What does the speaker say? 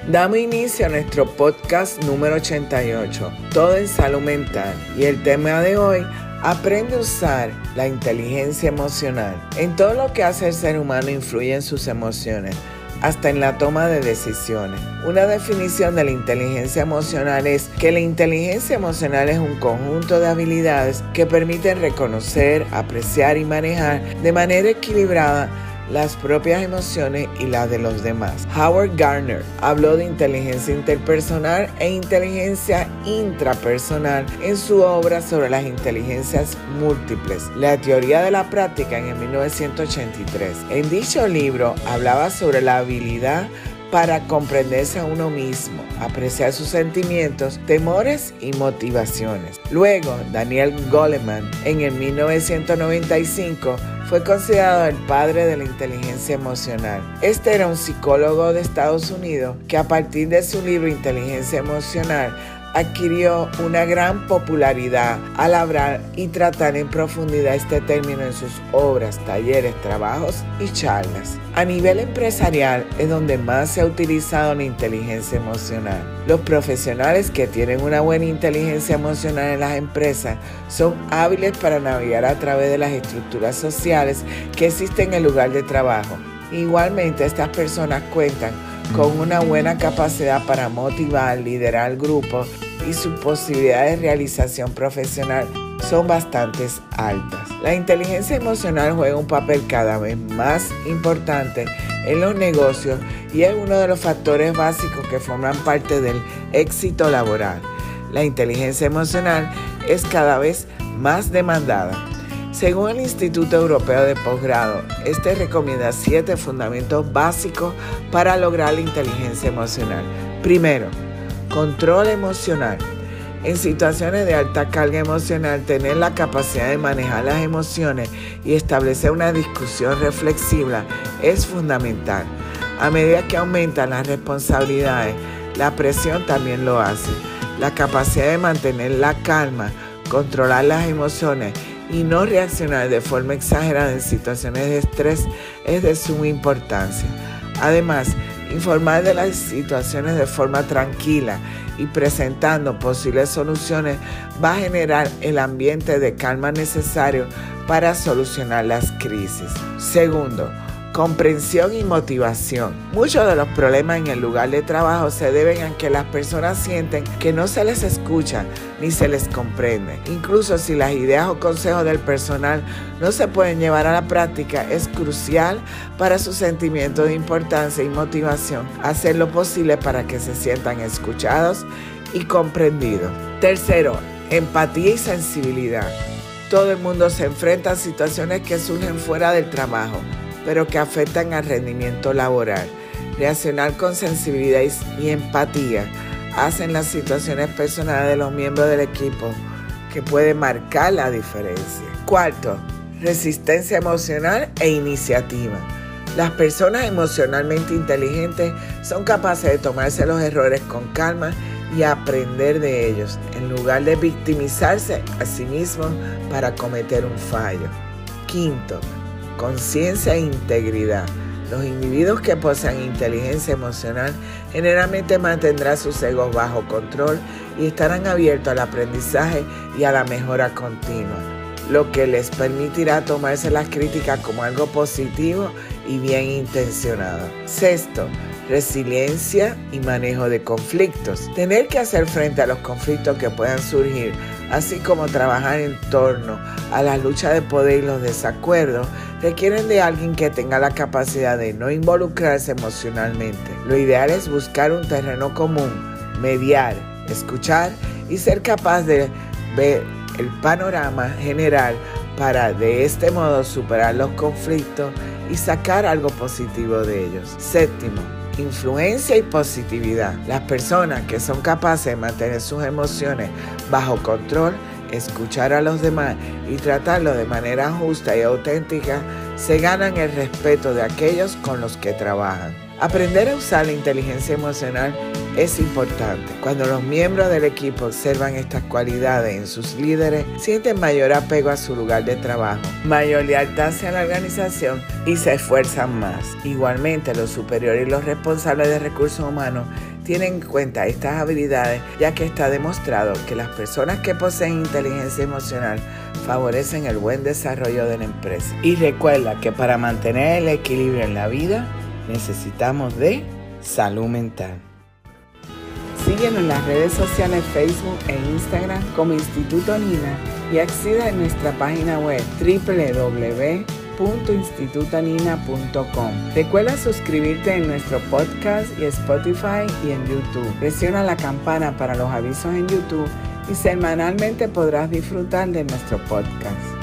Damos inicio a nuestro podcast número 88, Todo en Salud Mental. Y el tema de hoy, aprende a usar la inteligencia emocional. En todo lo que hace el ser humano influye en sus emociones, hasta en la toma de decisiones. Una definición de la inteligencia emocional es que la inteligencia emocional es un conjunto de habilidades que permiten reconocer, apreciar y manejar de manera equilibrada las propias emociones y las de los demás. Howard Gardner habló de inteligencia interpersonal e inteligencia intrapersonal en su obra sobre las inteligencias múltiples, la teoría de la práctica, en 1983. En dicho libro hablaba sobre la habilidad para comprenderse a uno mismo, apreciar sus sentimientos, temores y motivaciones. Luego, Daniel Goleman, en 1995, fue considerado el padre de la inteligencia emocional. Este era un psicólogo de Estados Unidos que a partir de su libro Inteligencia Emocional adquirió una gran popularidad al hablar y tratar en profundidad este término en sus obras, talleres, trabajos y charlas. A nivel empresarial es donde más se ha utilizado la inteligencia emocional. Los profesionales que tienen una buena inteligencia emocional en las empresas son hábiles para navegar a través de las estructuras sociales que existen en el lugar de trabajo. Igualmente, estas personas cuentan con una buena capacidad para motivar, liderar grupos y sus posibilidades de realización profesional son bastante altas. La inteligencia emocional juega un papel cada vez más importante en los negocios y es uno de los factores básicos que forman parte del éxito laboral. La inteligencia emocional es cada vez más demandada. Según el Instituto Europeo de Posgrado, este recomienda 7 fundamentos básicos para lograr la inteligencia emocional. Primero, control emocional. En situaciones de alta carga emocional, tener la capacidad de manejar las emociones y establecer una discusión reflexiva es fundamental. A medida que aumentan las responsabilidades, la presión también lo hace. La capacidad de mantener la calma, controlar las emociones y no reaccionar de forma exagerada en situaciones de estrés es de suma importancia. Además, informar de las situaciones de forma tranquila y presentando posibles soluciones va a generar el ambiente de calma necesario para solucionar las crisis. Segundo, comprensión y motivación. Muchos de los problemas en el lugar de trabajo se deben a que las personas sienten que no se les escucha ni se les comprende. Incluso si las ideas o consejos del personal no se pueden llevar a la práctica, es crucial para su sentimiento de importancia y motivación hacer lo posible para que se sientan escuchados y comprendidos. Tercero, empatía y sensibilidad. Todo el mundo se enfrenta a situaciones que surgen fuera del trabajo, pero que afectan al rendimiento laboral. Reaccionar con sensibilidad y empatía hacen las situaciones personales de los miembros del equipo que puede marcar la diferencia. Cuarto, resistencia emocional e iniciativa. Las personas emocionalmente inteligentes son capaces de tomarse los errores con calma y aprender de ellos, en lugar de victimizarse a sí mismos para cometer un fallo. Quinto, conciencia e integridad. Los individuos que poseen inteligencia emocional generalmente mantendrán sus egos bajo control y estarán abiertos al aprendizaje y a la mejora continua, lo que les permitirá tomarse las críticas como algo positivo y bien intencionado. Sexto, resiliencia y manejo de conflictos. Tener que hacer frente a los conflictos que puedan surgir, así como trabajar en torno a la lucha de poder y los desacuerdos, requieren de alguien que tenga la capacidad de no involucrarse emocionalmente. Lo ideal es buscar un terreno común, mediar, escuchar y ser capaz de ver el panorama general para de este modo superar los conflictos y sacar algo positivo de ellos. Séptimo, influencia y positividad. Las personas que son capaces de mantener sus emociones bajo control, escuchar a los demás y tratarlos de manera justa y auténtica, se ganan el respeto de aquellos con los que trabajan. Aprender a usar la inteligencia emocional es importante. Cuando los miembros del equipo observan estas cualidades en sus líderes, sienten mayor apego a su lugar de trabajo, mayor lealtad hacia la organización y se esfuerzan más. Igualmente, los superiores y los responsables de recursos humanos tienen en cuenta estas habilidades, ya que está demostrado que las personas que poseen inteligencia emocional favorecen el buen desarrollo de la empresa. Y recuerda que para mantener el equilibrio en la vida, necesitamos de salud mental. Síguenos en las redes sociales Facebook e Instagram como Instituto Nina y accede a nuestra página web www.institutonina.com. Recuerda suscribirte en nuestro podcast y Spotify y en YouTube. Presiona la campana para los avisos en YouTube y semanalmente podrás disfrutar de nuestro podcast.